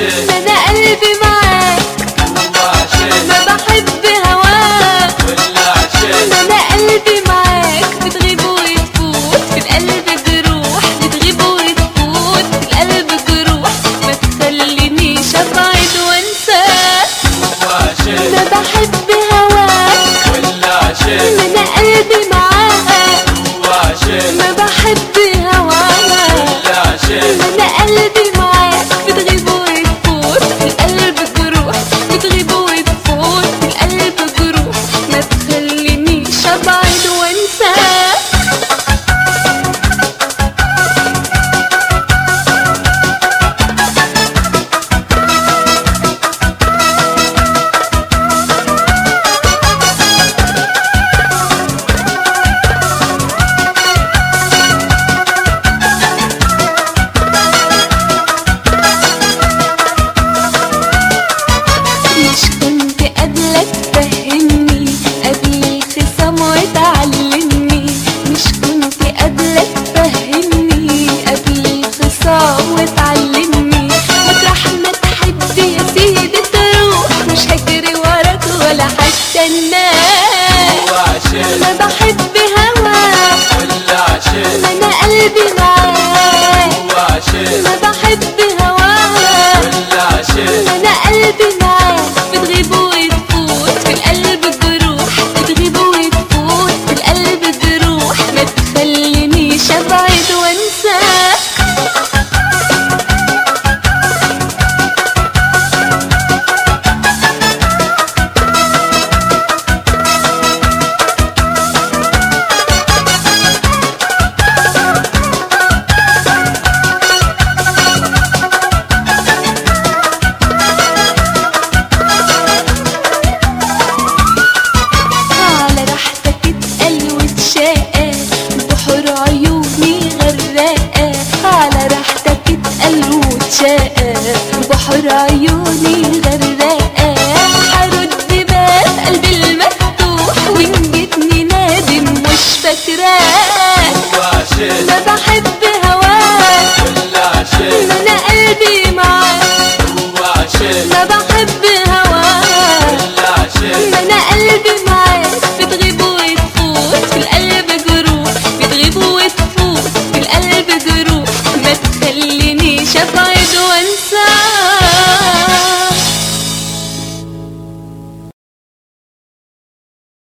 ما انا قلبي معاك ما بحب هواك ما انا قلبي معاك بتغيب وتفوت في القلب جروح بتغيب وتفوت في القلب جروح ما تخلينيش ابعد وانساك ما بحب هواك ما انا قلبي معاك ما بحب هواك ما انا قلبي معاك بتغيب وتفوت في القلب جروح بتغيب وتفوت في القلب جروح ما تخلينيش ابعد وانساك مش كنت قبلك تفهمني قبل الخصام وتعلمني مش كنت قبلك تفهمني قبل الخصام وتعلمني مطرح ما تحب يا سيدي تروح مش هجري وراك ولا هستناك ما بحب هواك ما انا قلبي معاك ما بحب هواك ما انا قلبي معاك بتغيب وتفوت في القلب جروح بتغيب وتفوت في القلب جروح ما تخلينيش ابعد وانساك على راحتك اتقل وتشاقى بحور عيوني غراقة على راحتك اتقل وتشاقى بحور عيوني غراقة هرد باب قلبي المفتوح وإن جيتني نادم مش فاكراك ما بحب هواك ما انا قلبي معاك ما بحب هواك ما انا قلبي معاك بتغيب وتفوت في القلب جروح بتغيب وتفوت في القلب جروح ما تخلينيش ابعد وانساك